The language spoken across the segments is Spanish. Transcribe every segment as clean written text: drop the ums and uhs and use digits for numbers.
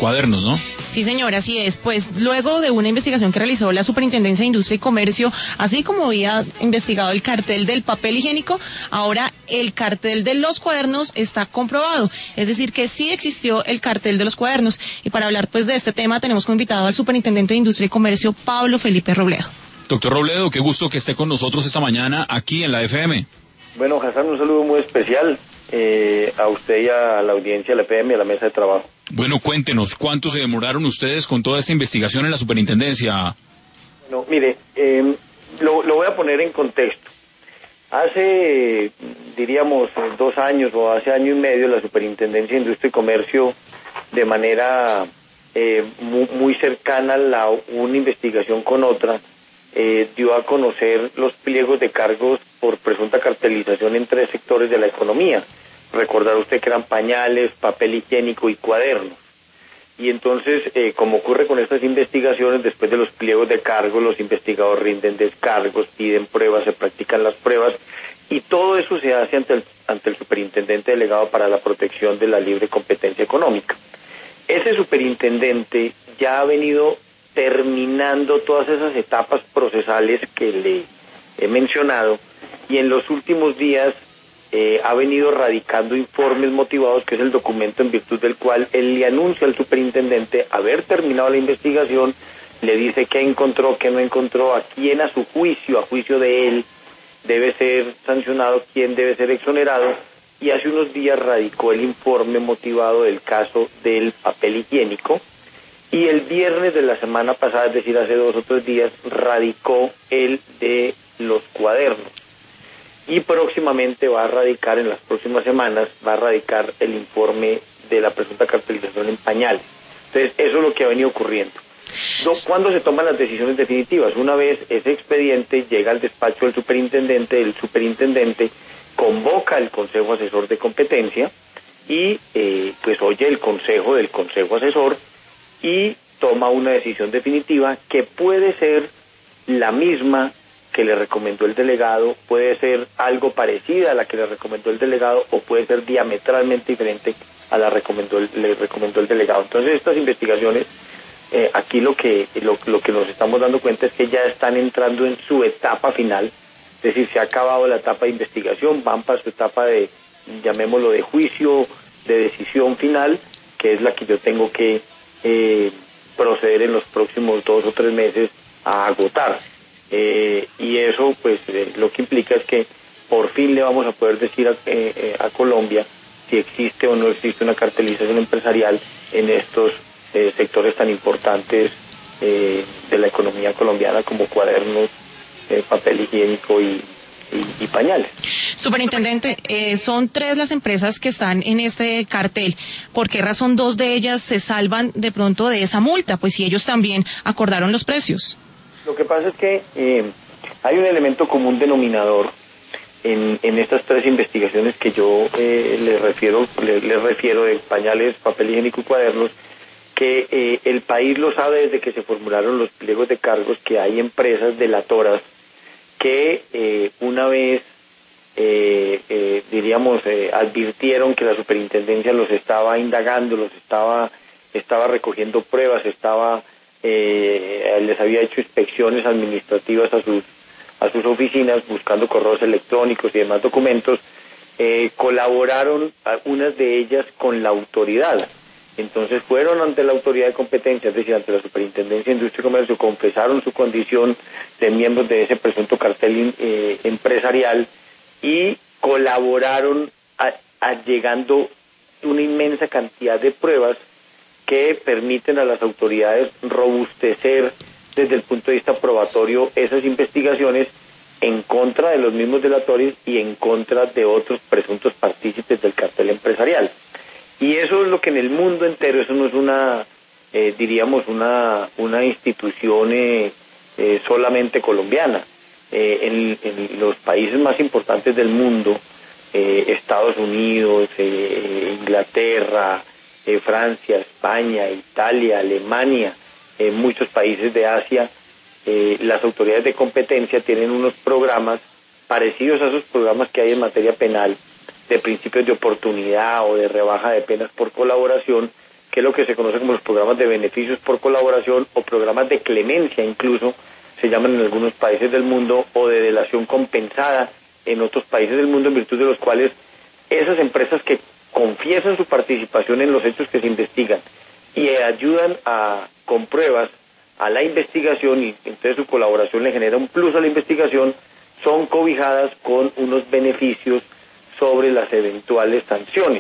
cuadernos, ¿no? Sí, señora, así es. Pues luego de una investigación que realizó la Superintendencia de Industria y Comercio, así como había investigado el cartel del papel higiénico, ahora el cartel de los cuadernos está comprobado. Es decir, que sí existió el cartel de los cuadernos. Y para hablar pues de este tema tenemos como invitado al Superintendente de Industria y Comercio, Pablo Felipe Robledo. Doctor Robledo, qué gusto que esté con nosotros esta mañana aquí en la FM. Bueno, Hassan, un saludo muy especial a usted y a la audiencia de la FM y a la mesa de trabajo. Bueno, cuéntenos, ¿cuánto se demoraron ustedes con toda esta investigación en la superintendencia? Bueno, mire, lo voy a poner en contexto. Hace, diríamos, 2 años o hace año y medio, la Superintendencia de Industria y Comercio, de manera muy cercana a una investigación con otra, dio a conocer los pliegos de cargos por presunta cartelización en 3 sectores de la economía. Recordar usted que eran pañales, papel higiénico y cuadernos. Y entonces, como ocurre con estas investigaciones, después de los pliegos de cargos, los investigadores rinden descargos, piden pruebas, se practican las pruebas, y todo eso se hace ante el superintendente delegado para la protección de la libre competencia económica. Ese superintendente ya ha venido terminando todas esas etapas procesales que le he mencionado, y en los últimos días ha venido radicando informes motivados, que es el documento en virtud del cual él le anuncia al superintendente haber terminado la investigación, le dice qué encontró, qué no encontró, a quién a juicio de él, debe ser sancionado, quién debe ser exonerado, y hace unos días radicó el informe motivado del caso del papel higiénico, y el viernes de la semana pasada, es decir, hace 2 o 3 días, radicó el de los cuadernos. Y próximamente va a radicar, en las próximas semanas, va a radicar el informe de la presunta cartelización en pañales. Entonces, eso es lo que ha venido ocurriendo. ¿Cuándo se toman las decisiones definitivas? Una vez ese expediente llega al despacho del superintendente, el superintendente convoca al Consejo Asesor de Competencia y pues oye el consejo del Consejo Asesor y toma una decisión definitiva que puede ser la misma que le recomendó el delegado, puede ser algo parecida a la que le recomendó el delegado o puede ser diametralmente diferente a la le recomendó el delegado. Entonces estas investigaciones, aquí lo que nos estamos dando cuenta es que ya están entrando en su etapa final, es decir, se ha acabado la etapa de investigación, van para su etapa de, llamémoslo, de juicio, de decisión final, que es la que yo tengo que proceder en los próximos 2 o 3 meses a agotar. Y eso pues lo que implica es que por fin le vamos a poder decir a Colombia si existe o no existe una cartelización empresarial en estos sectores tan importantes de la economía colombiana como cuadernos, papel higiénico y pañales. Superintendente, son 3 las empresas que están en este cartel. ¿Por qué razón 2 de ellas se salvan de pronto de esa multa? Pues si ellos también acordaron los precios. Lo que pasa es que hay un elemento común denominador en estas 3 investigaciones que yo les refiero de pañales, papel higiénico y cuadernos, que el país lo sabe desde que se formularon los pliegos de cargos, que hay empresas delatoras que una vez advirtieron que la superintendencia los estaba indagando, estaba recogiendo pruebas, les había hecho inspecciones administrativas a sus oficinas buscando correos electrónicos y demás documentos, colaboraron algunas de ellas con la autoridad. Entonces fueron ante la autoridad de competencia, es decir, ante la Superintendencia de Industria y Comercio, confesaron su condición de miembros de ese presunto cartel empresarial y colaboraron llegando una inmensa cantidad de pruebas que permiten a las autoridades robustecer desde el punto de vista probatorio esas investigaciones en contra de los mismos delatores y en contra de otros presuntos partícipes del cartel empresarial. Y eso es lo que en el mundo entero, eso no es una institución solamente colombiana. En los países más importantes del mundo, Estados Unidos, Inglaterra, Francia, España, Italia, Alemania, muchos países de Asia, las autoridades de competencia tienen unos programas parecidos a esos programas que hay en materia penal, de principios de oportunidad o de rebaja de penas por colaboración, que es lo que se conoce como los programas de beneficios por colaboración o programas de clemencia incluso, se llaman en algunos países del mundo, o de delación compensada en otros países del mundo, en virtud de los cuales esas empresas que confiesan su participación en los hechos que se investigan y ayudan con pruebas a la investigación, y entonces su colaboración le genera un plus a la investigación, son cobijadas con unos beneficios sobre las eventuales sanciones.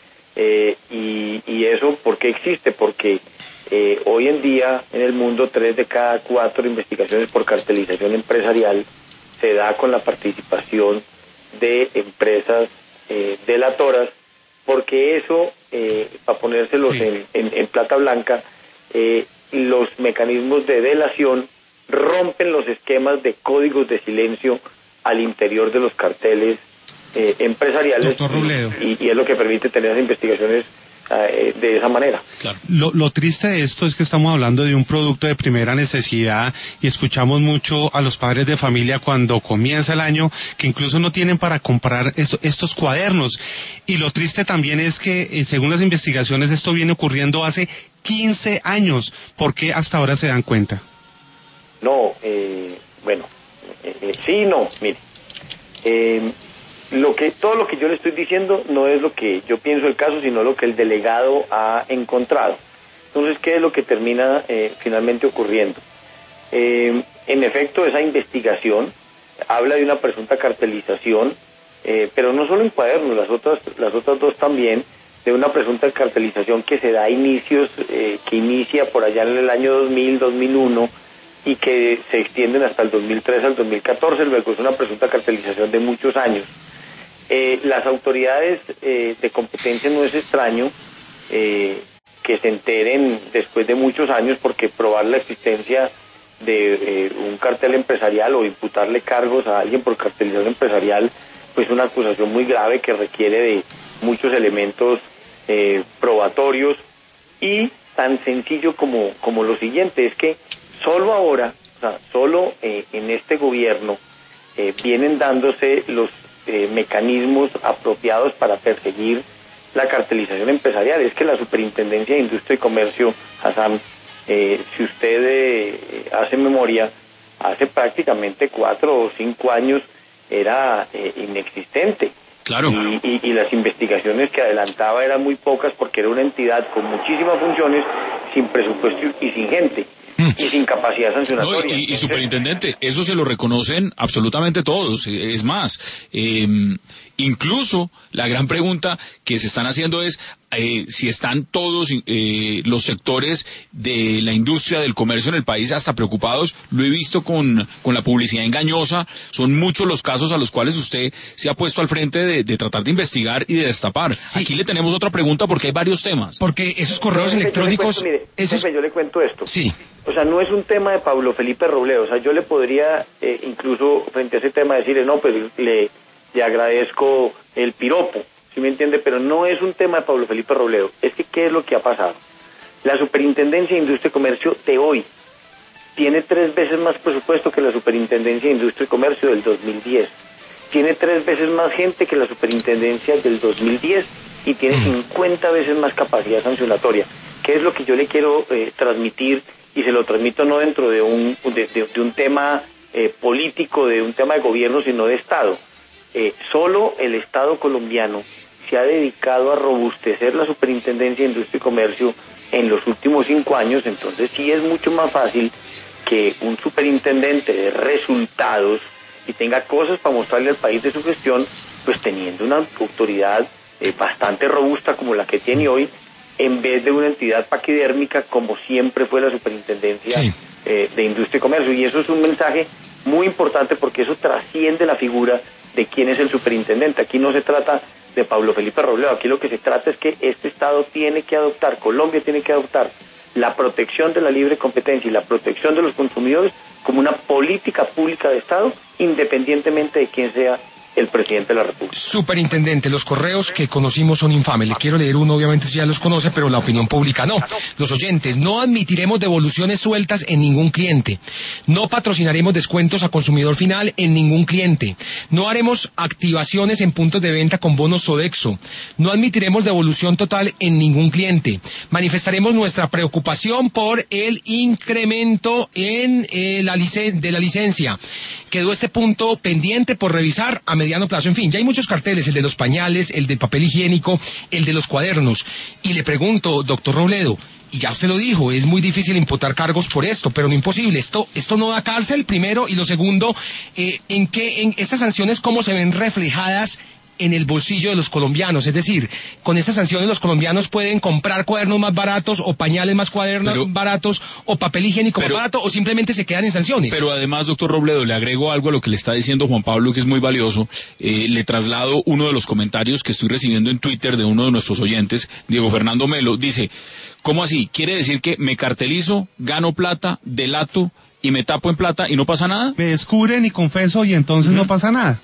Y eso, ¿por qué existe? Porque hoy en día en el mundo 3 de cada 4 investigaciones por cartelización empresarial se da con la participación de empresas delatoras, porque eso, para ponérselos en plata blanca, los mecanismos de delación rompen los esquemas de códigos de silencio al interior de los carteles empresariales, y es lo que permite tener esas investigaciones de esa manera. Claro. Lo triste de esto es que estamos hablando de un producto de primera necesidad y escuchamos mucho a los padres de familia cuando comienza el año que incluso no tienen para comprar estos cuadernos, y lo triste también es que según las investigaciones esto viene ocurriendo hace 15 años. ¿Por qué hasta ahora se dan cuenta? No, sí, no, mire, todo lo que yo le estoy diciendo no es lo que yo pienso del caso, sino lo que el delegado ha encontrado. Entonces, ¿qué es lo que termina finalmente ocurriendo? En efecto, esa investigación habla de una presunta cartelización, pero no solo en cuadernos, las otras dos también, de una presunta cartelización que se da a inicios, que inicia por allá en el año 2000, 2001, y que se extienden hasta el 2003 al 2014, luego es una presunta cartelización de muchos años. Las autoridades de competencia, no es extraño que se enteren después de muchos años, porque probar la existencia de un cartel empresarial o imputarle cargos a alguien por cartelización empresarial, pues es una acusación muy grave que requiere de muchos elementos probatorios, y tan sencillo como lo siguiente, es que solo ahora, solo en este gobierno vienen dándose los mecanismos apropiados para perseguir la cartelización empresarial. Es que la Superintendencia de Industria y Comercio, Hassan, si usted hace memoria, hace prácticamente 4 o 5 años era inexistente. Claro. Y las investigaciones que adelantaba eran muy pocas, porque era una entidad con muchísimas funciones, sin presupuesto y sin gente. Y sin capacidad sancionatoria. No, y superintendente, eso se lo reconocen absolutamente todos. Es más, incluso la gran pregunta que se están haciendo es si están todos los sectores de la industria del comercio en el país hasta preocupados. Lo he visto con la publicidad engañosa. Son muchos los casos a los cuales usted se ha puesto al frente de tratar de investigar y de destapar. Sí. Aquí le tenemos otra pregunta, porque hay varios temas. Porque esos correos electrónicos... Yo le cuento esto. Sí. O sea, no es un tema de Pablo Felipe Robledo. O sea, yo le podría incluso frente a ese tema decirle, no, pues le agradezco el piropo, ¿sí me entiende? Pero no es un tema de Pablo Felipe Robledo. Es que, ¿qué es lo que ha pasado? La Superintendencia de Industria y Comercio de hoy tiene 3 veces más presupuesto que la Superintendencia de Industria y Comercio del 2010. Tiene 3 veces más gente que la Superintendencia del 2010 y tiene 50 veces más capacidad sancionatoria. ¿Qué es lo que yo le quiero transmitir? Y se lo transmito no dentro de un tema político, de un tema de gobierno, sino de Estado. Solo el Estado colombiano se ha dedicado a robustecer la Superintendencia de Industria y Comercio en los últimos 5 años. Entonces sí es mucho más fácil que un superintendente de resultados y tenga cosas para mostrarle al país de su gestión, pues teniendo una autoridad bastante robusta como la que tiene hoy, en vez de una entidad paquidérmica como siempre fue la Superintendencia de Industria y Comercio. Y eso es un mensaje muy importante, porque eso trasciende la figura de quién es el superintendente. Aquí no se trata de Pablo Felipe Robledo, aquí lo que se trata es que este Estado tiene que adoptar, Colombia tiene que adoptar la protección de la libre competencia y la protección de los consumidores como una política pública de Estado, independientemente de quién sea el presidente de la República. Superintendente, los correos que conocimos son infames. Le quiero leer uno, obviamente si ya los conoce, pero la opinión pública no. Los oyentes, no admitiremos devoluciones sueltas en ningún cliente. No patrocinaremos descuentos a consumidor final en ningún cliente. No haremos activaciones en puntos de venta con bonos Sodexo. No admitiremos devolución total en ningún cliente. Manifestaremos nuestra preocupación por el incremento en de la licencia. Quedó este punto pendiente por revisar a mediano plazo. En fin, ya hay muchos carteles, el de los pañales, el del papel higiénico, el de los cuadernos. Y le pregunto, doctor Robledo, y ya usted lo dijo, es muy difícil imputar cargos por esto, pero no imposible. Esto no da cárcel, primero, y lo segundo, en estas sanciones, ¿cómo se ven reflejadas en el bolsillo de los colombianos? Es decir, con estas sanciones los colombianos pueden comprar cuadernos más baratos, o pañales más baratos, o papel higiénico más barato, o simplemente se quedan en sanciones. Pero además, doctor Robledo, le agrego algo a lo que le está diciendo Juan Pablo, que es muy valioso. Le traslado uno de los comentarios que estoy recibiendo en Twitter de uno de nuestros oyentes, Diego Fernando Melo. Dice, ¿cómo así? ¿Quiere decir que me cartelizo, gano plata, delato y me tapo en plata y no pasa nada? Me descubren y confeso y entonces no pasa nada.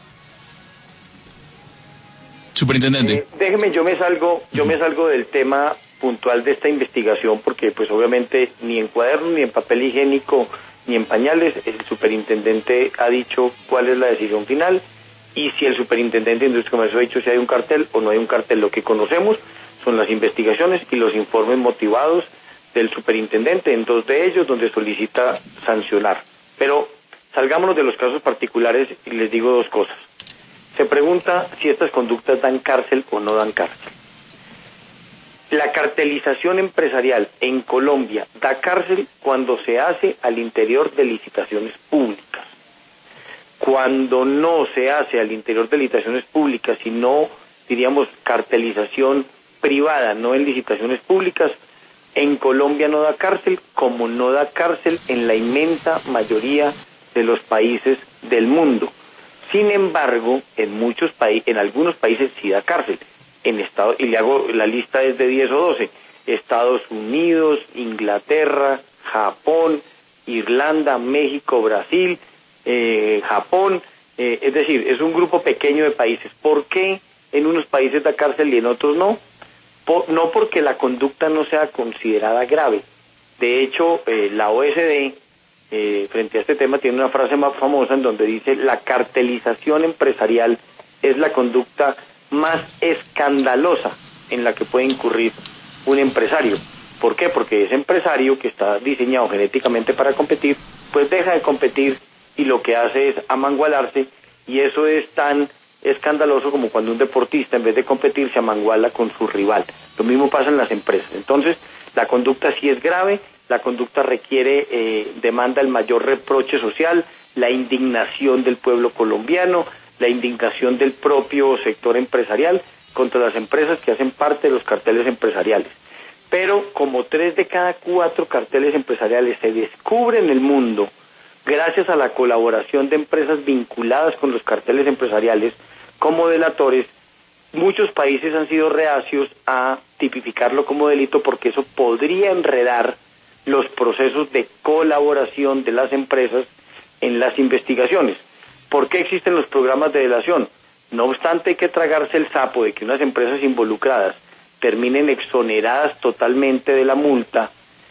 Superintendente. Déjeme, yo me salgo del tema puntual de esta investigación, porque pues obviamente ni en cuadernos, ni en papel higiénico, ni en pañales, el superintendente ha dicho cuál es la decisión final, y si el superintendente de Industria y Comercio ha dicho si hay un cartel o no hay un cartel. Lo que conocemos son las investigaciones y los informes motivados del superintendente, en 2 de ellos donde solicita sancionar. Pero salgámonos de los casos particulares y les digo 2 cosas. Se pregunta si estas conductas dan cárcel o no dan cárcel. La cartelización empresarial en Colombia da cárcel cuando se hace al interior de licitaciones públicas. Cuando no se hace al interior de licitaciones públicas, sino, diríamos, cartelización privada, no en licitaciones públicas, en Colombia no da cárcel, como no da cárcel en la inmensa mayoría de los países del mundo. Sin embargo, en algunos países sí da cárcel. Y le hago la lista es de 10 o 12. Estados Unidos, Inglaterra, Japón, Irlanda, México, Brasil, Japón. Es decir, es un grupo pequeño de países. ¿Por qué en unos países da cárcel y en otros no? No porque la conducta no sea considerada grave. De hecho, la OSD, frente a este tema, tiene una frase más famosa en donde dice: la cartelización empresarial es la conducta más escandalosa en la que puede incurrir un empresario. ¿Por qué? Porque ese empresario que está diseñado genéticamente para competir, pues deja de competir y lo que hace es amangualarse, y eso es tan escandaloso como cuando un deportista, en vez de competir, se amanguala con su rival. Lo mismo pasa en las empresas. Entonces, la conducta sí es grave, la conducta demanda el mayor reproche social, la indignación del pueblo colombiano, la indignación del propio sector empresarial contra las empresas que hacen parte de los carteles empresariales. Pero como 3 de cada 4 carteles empresariales se descubren en el mundo gracias a la colaboración de empresas vinculadas con los carteles empresariales como delatores, muchos países han sido reacios a tipificarlo como delito, porque eso podría enredar los procesos de colaboración de las empresas en las investigaciones. ¿Por qué existen los programas de delación? No obstante, hay que tragarse el sapo de que unas empresas involucradas terminen exoneradas totalmente de la multa.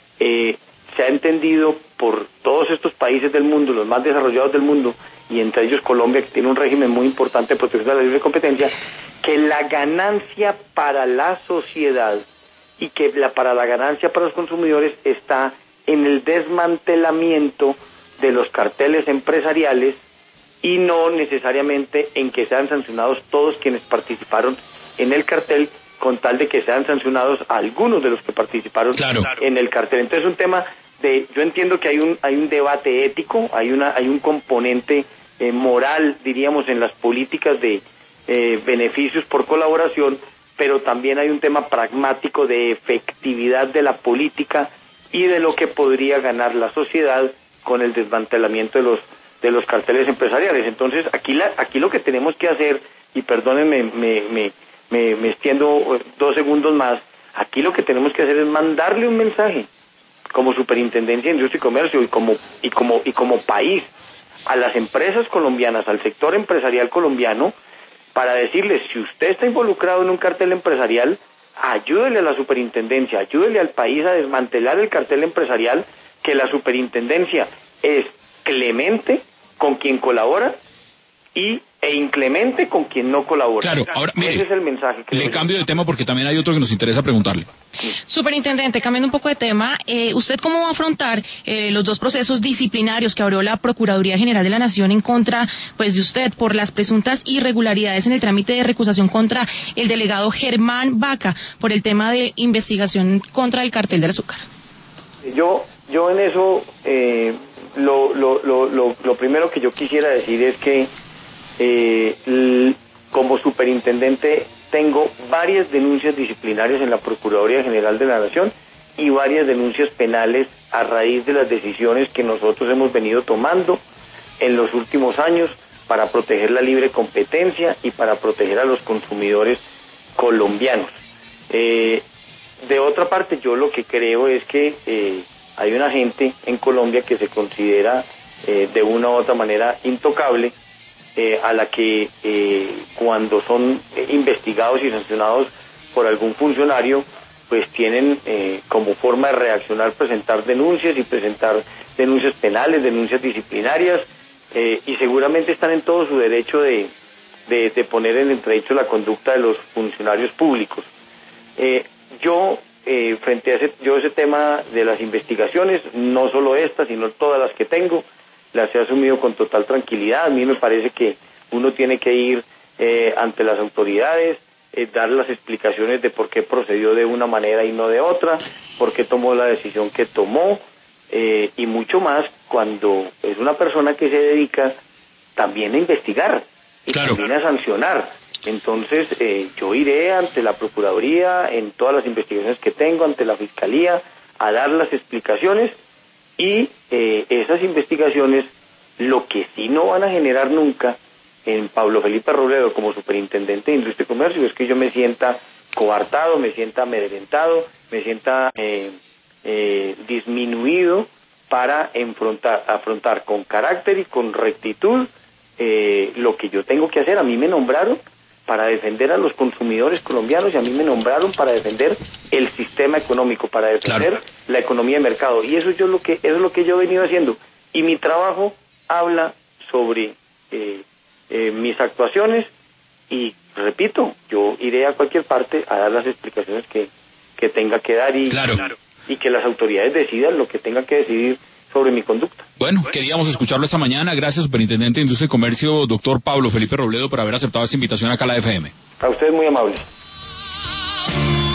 Se ha entendido por todos estos países del mundo, los más desarrollados del mundo, y entre ellos Colombia, que tiene un régimen muy importante de protección de la libre competencia, que la ganancia para la sociedad y que para la ganancia para los consumidores está en el desmantelamiento de los carteles empresariales, y no necesariamente en que sean sancionados todos quienes participaron en el cartel, con tal de que sean sancionados a algunos de los que participaron en el cartel. Entonces es un tema yo entiendo que hay un debate ético, hay un componente moral, diríamos, en las políticas de beneficios por colaboración, pero también hay un tema pragmático de efectividad de la política y de lo que podría ganar la sociedad con el desmantelamiento de los carteles empresariales. Entonces aquí lo que tenemos que hacer, y perdónenme, me extiendo 2 segundos más, aquí lo que tenemos que hacer es mandarle un mensaje como Superintendencia de Industria y Comercio y como país a las empresas colombianas, al sector empresarial colombiano, para decirles, si usted está involucrado en un cartel empresarial, ayúdele a la superintendencia, ayúdele al país a desmantelar el cartel empresarial, que la superintendencia es clemente con quien colabora e inclemente con quien no colabora. Claro, ahora mire, ese es el mensaje que le cambio de tema porque también hay otro que nos interesa preguntarle. Superintendente, cambiando un poco de tema, ¿usted cómo va a afrontar los dos procesos disciplinarios que abrió la Procuraduría General de la Nación en contra, pues, de usted por las presuntas irregularidades en el trámite de recusación contra el delegado Germán Vaca por el tema de investigación contra el cartel del azúcar? Yo en eso, lo primero que yo quisiera decir es que como superintendente tengo varias denuncias disciplinarias en la Procuraduría General de la Nación y varias denuncias penales a raíz de las decisiones que nosotros hemos venido tomando en los últimos años para proteger la libre competencia y para proteger a los consumidores colombianos. De otra parte, yo lo que creo es que hay una gente en Colombia que se considera de una u otra manera intocable, a la que cuando son investigados y sancionados por algún funcionario, pues tienen como forma de reaccionar presentar denuncias y presentar denuncias penales, denuncias disciplinarias, y seguramente están en todo su derecho de poner en entredicho la conducta de los funcionarios públicos. Frente a ese tema de las investigaciones, no solo esta, sino todas las que tengo, las he asumido con total tranquilidad. A mí me parece que uno tiene que ir ante las autoridades, dar las explicaciones de por qué procedió de una manera y no de otra, por qué tomó la decisión que tomó, y mucho más cuando es una persona que se dedica también a investigar y claro, también a sancionar. Entonces yo iré ante la Procuraduría en todas las investigaciones que tengo, ante la Fiscalía, a dar las explicaciones. Y esas investigaciones, lo que sí no van a generar nunca en Pablo Felipe Robledo como superintendente de Industria y Comercio es que yo me sienta coartado, me sienta amedrentado, me sienta disminuido para afrontar con carácter y con rectitud lo que yo tengo que hacer. A mí me nombraron para defender a los consumidores colombianos y a mí me nombraron para defender el sistema económico, para defender la economía de mercado, y eso es lo que yo he venido haciendo, y mi trabajo habla sobre mis actuaciones, y repito, yo iré a cualquier parte a dar las explicaciones que tenga que dar y que las autoridades decidan lo que tengan que decidir sobre mi conducta. Bueno, queríamos escucharlo esta mañana. Gracias, superintendente de Industria y Comercio, doctor Pablo Felipe Robledo, por haber aceptado esta invitación acá a la FM. A ustedes muy amables.